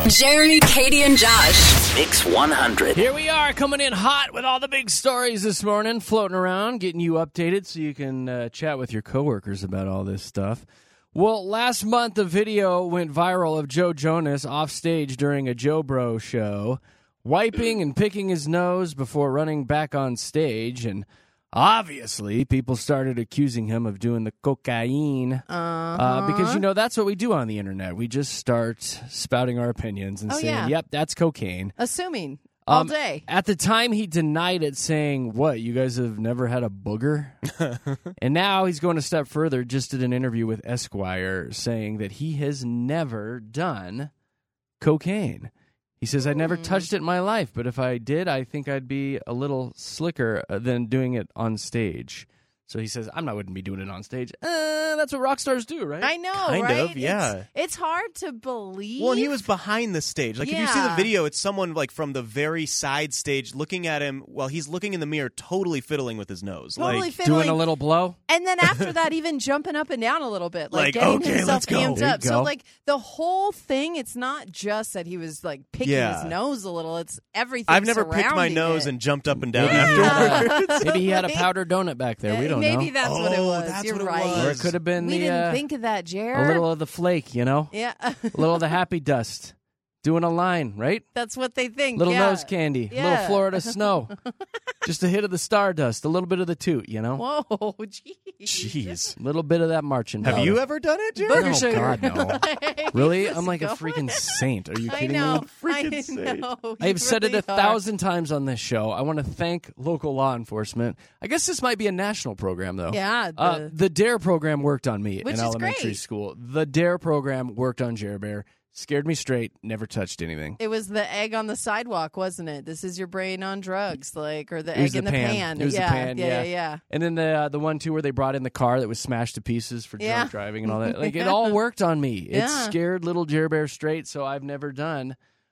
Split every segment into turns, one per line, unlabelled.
Jeremy, Katie, and Josh.
Mix 100.
Here we are, coming in hot with all the big stories this morning, floating around, getting you updated so you can chat with your coworkers about all this stuff. Well, last month, a video went viral of Joe Jonas off stage during a Joe Bro show, wiping and picking his nose before running back on stage, and obviously, people started accusing him of doing the cocaine because, you know, that's what we do on the internet. We just start spouting our opinions and saying, yep, that's cocaine.
Assuming all day.
At the time, he denied it, saying, what, you guys have never had a booger? And now he's going a step further, just did an interview with Esquire, saying that he has never done cocaine. He says, I never touched it in my life, but if I did, I think I'd be a little slicker than doing it on stage. So he says, wouldn't be doing it on stage. That's what rock stars do, right?
I know,
kind
right?
of, yeah.
It's hard to believe.
Well, and he was behind the stage. Like, if you see the video, it's someone, like, from the very side stage looking at him while he's looking in the mirror, totally fiddling with his nose.
Totally
like,
fiddling.
Doing a little blow.
And then after that, even jumping up and down a little bit. Like getting
okay,
himself
let's go.
amped
There you
up.
go.
So, like, the whole thing, it's not just that he was, like, picking his nose a little. It's everything
I've never picked my
surrounding
nose
it.
and jumped up and down
Maybe
afterwards.
Maybe he had a powder donut back there. We don't know.
Maybe that's what it was.
that's
You're
what it
right.
was.
Or it could have been
We didn't think of that, Jared.
a little of the flake, you know?
Yeah.
A little of the happy dust. Doing a line, right?
That's what they think.
Little
yeah.
nose candy.
Yeah.
Little Florida snow. Just a hit of the stardust. A little bit of the toot, you know?
Whoa, jeez.
Jeez.
A little bit of that marching.
Have you ever done it, Jared?
Booger
Oh,
sugar.
God, no. Really?
Keep
I'm like a
us
freaking
going.
saint. Are you
I
kidding
know.
me?
Freaking
I
saint.
know.
I have
You
said it
really
1,000 times on this show. I want to thank local law enforcement. I guess this might be a national program, though.
Yeah.
The DARE program worked on me
Which
in
is
elementary
great.
school. The DARE program worked on Jer Bear. Scared me straight. Never touched anything.
It was the egg on the sidewalk, wasn't it? This is your brain on drugs, like, or the
It was
egg in the pan.
It was
yeah,
the pan,
yeah.
And then the one, too, where they brought in the car that was smashed to pieces for
Yeah.
drunk driving and all that. Like, it all worked on me. It
Yeah.
scared little Jer Bear straight, so I've never done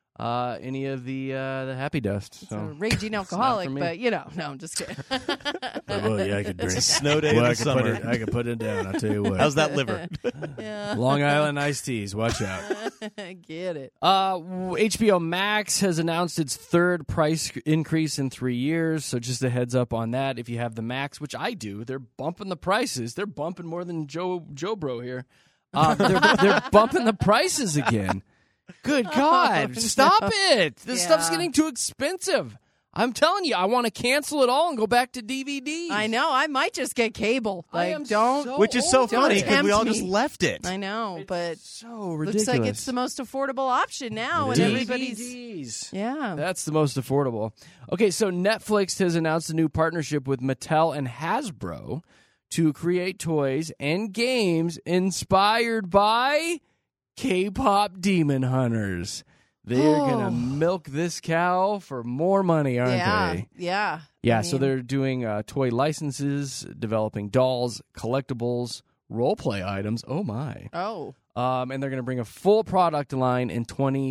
any of the happy dust.
A
So.
raging alcoholic,
me.
but, no, I'm just kidding.
Well, yeah, I could drink.
It's a snow day in the summer.
I could put it down, I'll tell you what.
How's that liver?
Yeah,
Long Island iced teas, watch out.
get it.
HBO Max has announced its third price increase in 3 years, so just a heads up on that. If you have the Max, which I do, they're bumping the prices. They're bumping more than Joe Bro here. They're bumping the prices again. Good God, stop it. This stuff's getting too expensive. I'm telling you, I want to cancel it all and go back to DVDs.
I know. I might just get cable.
I
Like,
am
don't.
so
Which is so
old.
funny because we
tempt
all
me.
just left it.
I know, but
So ridiculous.
looks like it's the most affordable option now, and everybody's.
DVDs.
Yeah.
That's the most affordable. Okay, so Netflix has announced a new partnership with Mattel and Hasbro to create toys and games inspired by K-pop Demon Hunters. They're going to milk this cow for more money, aren't they?
Yeah.
Yeah,
I
so
mean,
they're doing toy licenses, developing dolls, collectibles, role-play items. Oh, my.
Oh.
And they're going to bring a full product line in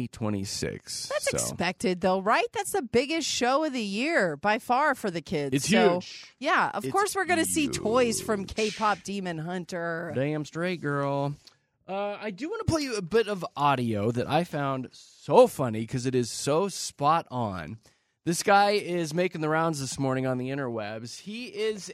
2026.
That's
So,
expected, though, right? That's the biggest show of the year by far for the kids.
It's
So,
huge.
Yeah, of
It's
course we're going to see toys from K-pop Demon Hunter.
Damn straight, girl. I do want to play you a bit of audio that I found so funny because it is so spot on. This guy is making the rounds this morning on the interwebs. He is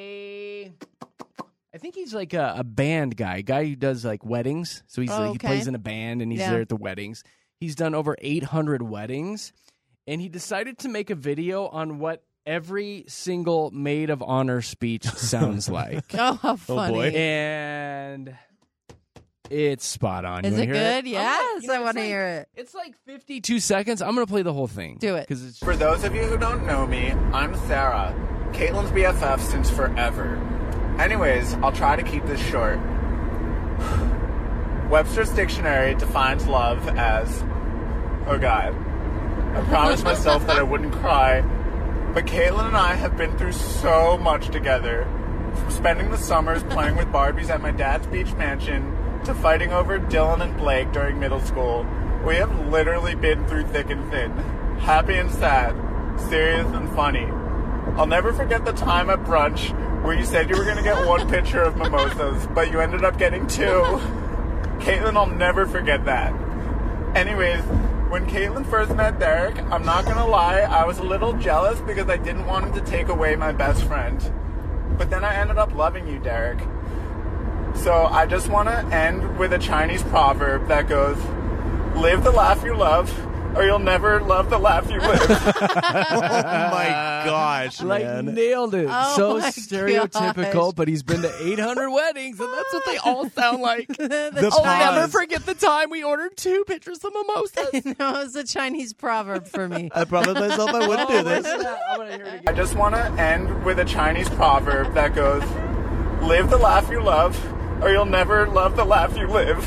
I think he's like a band guy who does like weddings. So he plays in a band and he's there at the weddings. He's done over 800 weddings, and he decided to make a video on what every single maid of honor speech sounds like.
Oh, how funny.
boy.
And it's spot on. You
Is
wanna
it
hear
good?
It?
Yes, I want to hear it.
It's like 52 seconds. I'm going to play the whole thing.
Do it.
'Cause it's
For those of you who don't know me, I'm Sarah, Caitlin's BFF since forever. Anyways, I'll try to keep this short. Webster's Dictionary defines love as, oh God, I promised myself that I wouldn't cry, but Caitlin and I have been through so much together. From spending the summers playing with Barbies at my dad's beach mansion to fighting over Dylan and Blake during middle school. We have literally been through thick and thin. Happy and sad. Serious and funny. I'll never forget the time at brunch where you said you were going to get one pitcher of mimosas, but you ended up getting two. Caitlin, I'll never forget that. Anyways, When Caitlin first met Derek, I'm not gonna lie, I was a little jealous because I didn't want him to take away my best friend. But then I ended up loving you, Derek. So I just want to end with a Chinese proverb that goes, live the laugh you love, or you'll never love the laugh you live.
Oh my gosh,
Like,
man.
nailed it.
Oh
So
my
stereotypical,
gosh.
but he's been to 800 weddings, and that's what they all sound like.
The
I'll never
pause.
forget the time we ordered 2 pitchers of mimosas.
No, it's a Chinese proverb for me.
I promised myself I wouldn't do this.
I'm gonna hear it again.
I just want to end with a Chinese proverb that goes, live the laugh you love, or you'll never love the laugh you live.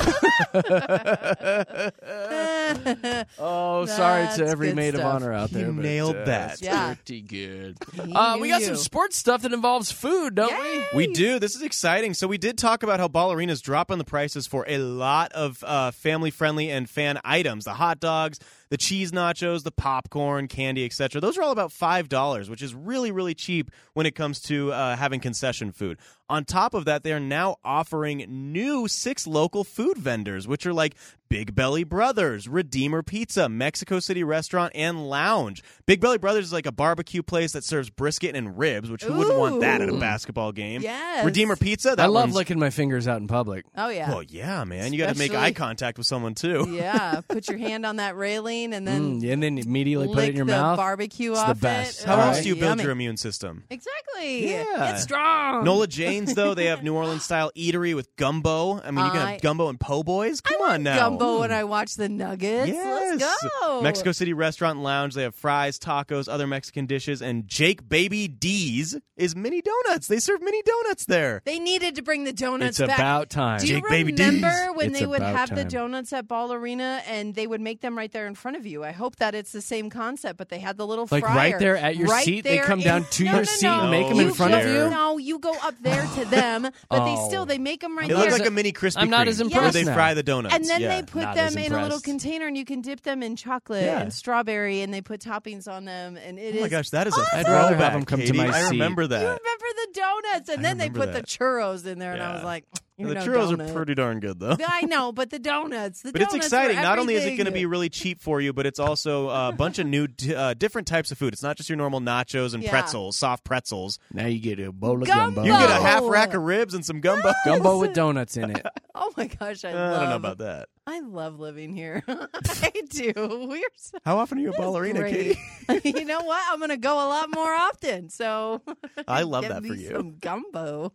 Oh, sorry
That's
to every
good
maid of
stuff.
honor out there.
You
but,
nailed that.
that's
Yeah.
pretty good.
He
We
knew
got
you.
some sports stuff that involves food, don't we?
We do. This is exciting. So we did talk about how Ballerina's dropping the prices for a lot of family-friendly and fan items. The hot dogs, the cheese nachos, the popcorn, candy, etc. Those are all about $5, which is really, really cheap when it comes to having concession food. On top of that, they are now offering new 6 local food vendors, which are like Big Belly Brothers, Redeemer Pizza, Mexico City Restaurant, and Lounge. Big Belly Brothers is like a barbecue place that serves brisket and ribs, which who wouldn't want that at a
Ooh.
basketball game?
Yes.
Redeemer Pizza, that
I love
one's-
licking my fingers out in public.
Oh, yeah.
Well, yeah, man. You got to make
Especially-
eye contact with someone, too.
Yeah, put your hand on that railing and then
And then immediately put
lick
it in your
the
mouth.
barbecue
It's
off
the best.
it.
How
All
else
right.
do you build
Yummy.
your immune system?
Exactly.
Yeah.
Get strong.
Nola Jane's, though, they have New Orleans-style eatery with gumbo. I mean, you can have gumbo and po' boys. Come on now.
Gumbo when I watch the Nuggets.
Yes.
Let's go.
Mexico City Restaurant and Lounge. They have fries, tacos, other Mexican dishes, and Jake Baby D's is mini donuts. They serve mini donuts there.
They needed to bring the donuts
It's
back.
about time.
Do you
Jake Baby
remember
D's.
when
It's
they would
about
have the
time.
donuts at Ball Arena and they would make them right there in front of you? I hope that it's the same concept, but they had the little
Like
fryer.
right there at your
Right
seat? They
there
come
in-
down to
No,
your
no,
seat
no.
and make them
No,
in front of
there.
you?
No, you go up there to them, but
Oh.
they make them right
It
there.
looks like a mini Krispy
I'm not
Kreme
as
where
impressed
they
now.
fry the donuts.
And then
Yeah.
they put
not
them
as
in a little
impressed.
container, and you can dip them in chocolate
Yeah.
and strawberry, and they put toppings on them. And it is.
Oh my gosh, that is a
I'd rather have
throwback,
them come to
Katie.
my
I
seat.
remember
You
that.
remember the donuts, and
I
then they
remember
put
that.
the churros in there, and I
Yeah.
was like,
The
"You're no
churros
donut."
are pretty darn good, though.
I know, but the donuts.
But it's exciting. Not only is it going to be
real.
really cheap for you, but it's also a bunch of new, different types of food. It's not just your normal nachos and
Yeah.
pretzels, soft pretzels.
Now you get a bowl of
Gumbo.
gumbo.
You get a
No.
half rack of ribs and some gumbo.
Gumbo with donuts in it.
Oh my gosh, I
I
love.
don't know about that.
I love living here. I do. We're so
How often are you a ballerina,
great.
Katie?
You know what? I'm going to go a lot more often. So
I love
get
that for
me
you.
Some gumbo.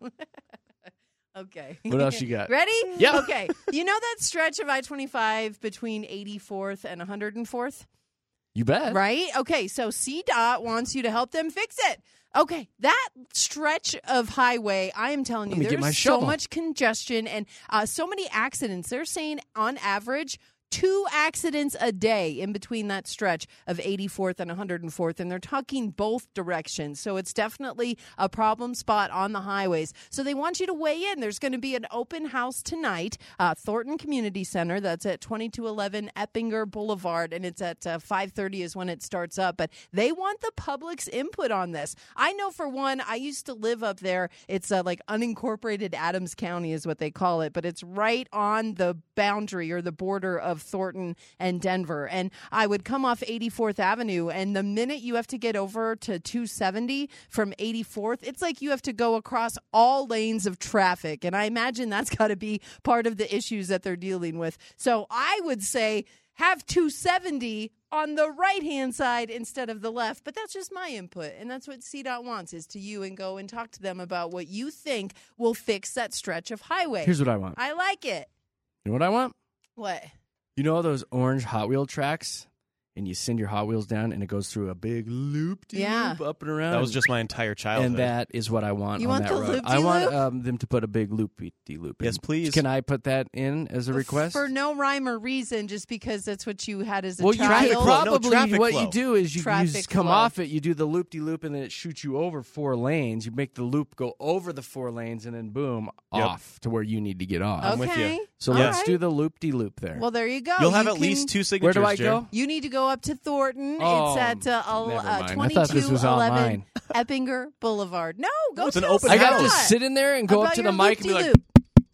Okay.
What else you got?
Ready?
Yep.
Okay. You know that stretch of I-25 between 84th and 104th?
You bet.
Right? Okay, so CDOT wants you to help them fix it. Okay, that stretch of highway, I am telling you,
Let me get my
there's so
shovel.
much congestion and so many accidents. They're saying on average 2 accidents a day in between that stretch of 84th and 104th, and they're talking both directions. So it's definitely a problem spot on the highways. So they want you to weigh in. There's going to be an open house tonight, Thornton Community Center. That's at 2211 Eppinger Boulevard, and it's at 5:30 is when it starts up. But they want the public's input on this. I know for one, I used to live up there. It's like unincorporated Adams County is what they call it, but it's right on the boundary or the border of Thornton and Denver. And I would come off 84th Avenue, and the minute you have to get over to 270 from 84th, it's like you have to go across all lanes of traffic. And I imagine that's got to be part of the issues that they're dealing with. So I would say have 270 on the right-hand side instead of the left. But that's just my input, and that's what CDOT wants, is to you and go and talk to them about what you think will fix that stretch of highway.
Here's what I want.
I like it.
You know what I want?
What?
You know those orange Hot Wheel tracks? And you send your Hot Wheels down, and it goes through a big loop-de-loop
Yeah.
up and around.
That was just my entire childhood.
And that is what I want
You
on
want
that
the
road.
loop-de-loop?
I want them to put a big loop-de-loop in.
Yes, please.
Can I put that in as a request?
For no rhyme or reason, just because that's what you had as a
well, you
child.
could
flow. No,
probably
traffic
what
flow.
you do is you
Traffic
come
flow.
off it, you do the loop-de-loop, and then it shoots you over 4 lanes. You make the loop go over the 4 lanes, and then boom,
Yep.
off to where you need to get off.
I'm with you.
Okay.
So
All
let's
right.
do the loop-de-loop there.
Well, there you go.
You'll have
You
at least
can-
2 signatures.
where do I
Jer.
go?
You need to go up to Thornton.
Oh,
It's at
never mind. I thought this was
2211
online.
Eppinger Boulevard. No, go
It's an
tell
open
I got to
house.
sit in there and go
about
up to
your
the mic and be like,
loop-de-loop.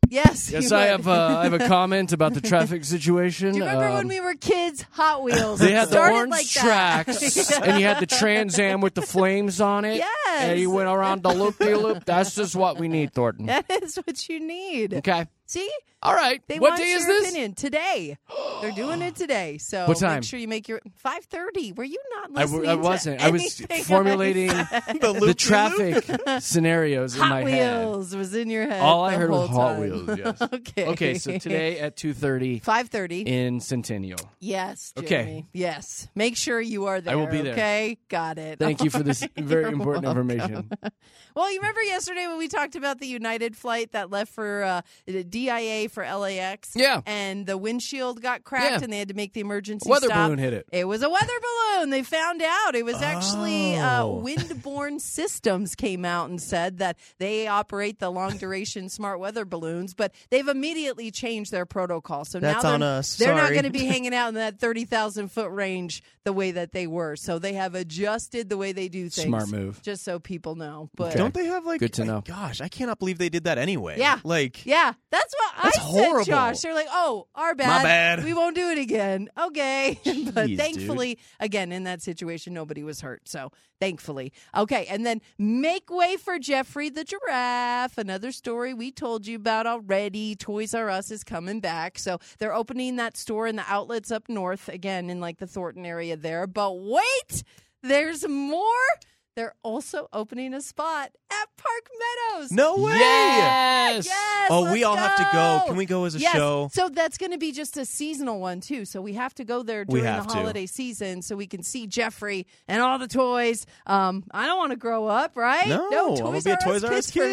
Yes.
Yes,
you
I
would.
have a comment about the traffic situation.
Do you remember when we were kids? Hot Wheels.
They
It
had the
started
orange
like that.
tracks, and you had the Trans Am with the flames on it.
Yes.
And you went around the loop-de-loop. That's just what we need, Thornton.
That is what you need.
Okay.
See?
All right.
They
What
want
day is
your
this?
opinion today. They're doing it today. So
What time?
make sure you make your 5:30. Were you not
I
listening?
wasn't.
To
I was
anything
formulating
I said?
the traffic scenarios in my
Hot
head.
Wheels was in your head.
All I
the
heard was
whole
Hot
time.
Wheels, yes.
Okay.
Okay, so today at 2:30
5:30.
in Centennial.
Yes.
Okay.
Jeremy. Yes. Make sure you are there.
I will be there.
Okay. Got it.
Thank you for this very
You're
important
welcome.
information.
Well, you remember yesterday when we talked about the United flight that left for the DIA for LAX?
Yeah.
And the windshield got cracked
Yeah.
and they had to make the emergency
Weather
stop.
balloon hit it.
It was a weather balloon. They found out. It was actually Windborne Systems came out and said that they operate the long duration smart weather balloons, but they've immediately changed their protocol. So
That's
now
on us.
they're not
Sorry.
going to be hanging out in that 30,000 foot range the way that they were. So they have adjusted the way they do things.
Smart move.
Just so people know. But
Don't they have like?
Good to know.
Gosh, I cannot believe they did that anyway.
Yeah.
Like.
yeah, that's what
That's
I
horrible.
said, Josh. They're like, oh, our bad.
My bad.
We won't do it again. Okay. But
Jeez,
thankfully, again, in that situation, nobody was hurt. So thankfully. Okay. And then make way for Jeffrey the giraffe. Another story we told you about already. Toys R Us is coming back. So they're opening that store in the outlets up north, again, in like the Thornton area there. But wait, there's more. They're also opening a spot at Park Meadows.
No way.
Yes.
Yes.
Oh, we
let's
all have to go. Can we go as a
Yes.
show?
So that's going to be just a seasonal one too. So we have to go there
We
during the
have to.
holiday season so we can see Jeffrey and all the toys. I don't want to grow up, right?
No, I'm gonna
Toys
be a
R Us
Toys R Us
kids for
kid.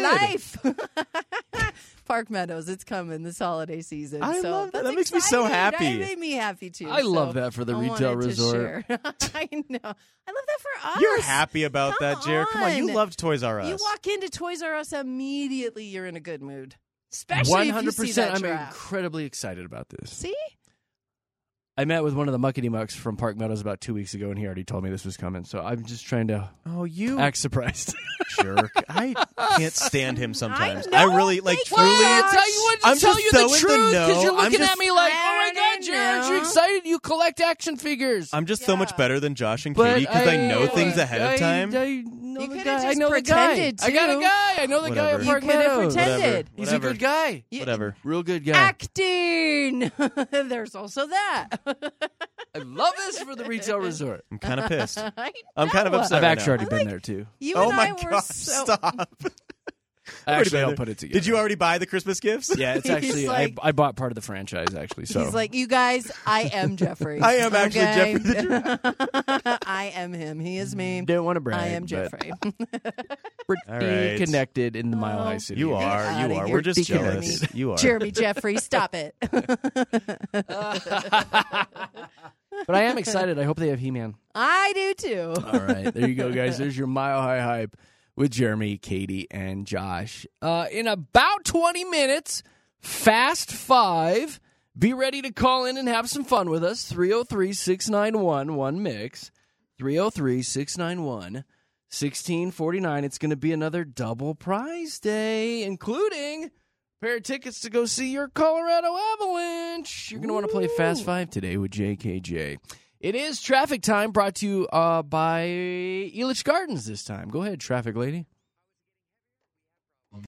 life. Park Meadows, it's coming this holiday season.
I
so
love that.
that's
That makes me so
exciting.
happy.
That made me happy too.
I love
So
that for the
I
retail
wanted to
resort.
share. I know. I love that for us.
You're happy about
Come
that, Jared. Come on, you
on.
loved Toys R Us.
You walk into Toys R Us immediately, you're in a good mood. Especially if you see
100%.
that
I'm
giraffe.
incredibly excited about this.
See?
I met with one of the Muckety Mucks from Park Meadows about 2 weeks ago, and he already told me this was coming. So I'm just trying to
Oh, you
act surprised.
jerk! I can't stand him sometimes.
I know,
really like
thank
truly.
you.
I'm
tell
just
you
so
the
in the
truth
know.
you're
I'm
looking
just-
at me like, oh my God, Jared,
I
you're
know.
excited. You collect action figures.
I'm just so much
Yeah.
better than Josh and
But
Katie because I know things ahead of time.
I know
You
the
could've
guy. I
just
know the guy.
pretended,
I got a
too.
guy. I know the guy at
Whatever.
Park
You could've
Meadows.
pretended.
He's
Whatever.
a good guy.
You-
Whatever.
Real good guy.
Acting. There's also that.
I love this for the retail resort.
I'm kind of pissed.
I
I'm kind of
know.
upset.
I've
right
actually
now.
already been there too.
You
Oh
and
my
I were
God!
so.
Stop.
Actually, I'll
Wait a
put it
minute.
together.
Did you already buy the Christmas gifts?
Yeah, it's
He's
actually
like-
I bought part of the franchise actually. So
He's like, you guys, I am Jeffrey.
I am actually
Okay?
Jeffrey the
I am him. He is me.
didn't want to brag.
I am
but
Jeffrey.
We're
All right.
connected in the Mile High City.
You
Get
are.
outta
You are.
here,
We're just
Jeremy.
jealous. You are.
Jeremy Jeffrey, stop it.
But I am excited. I hope they have He-Man.
I do too.
All right, there you go, guys. There's your Mile High Hype with Jeremy, Katie, and Josh. In about 20 minutes, Fast 5. Be ready to call in and have some fun with us. 303-691-1MIX. 303-691-1649. It's going to be another double prize day, including a pair of tickets to go see your Colorado Avalanche. You're going to want to play Fast 5 today with JKJ. It is Traffic Time, brought to you by Elitch Gardens this time. Go ahead, traffic lady.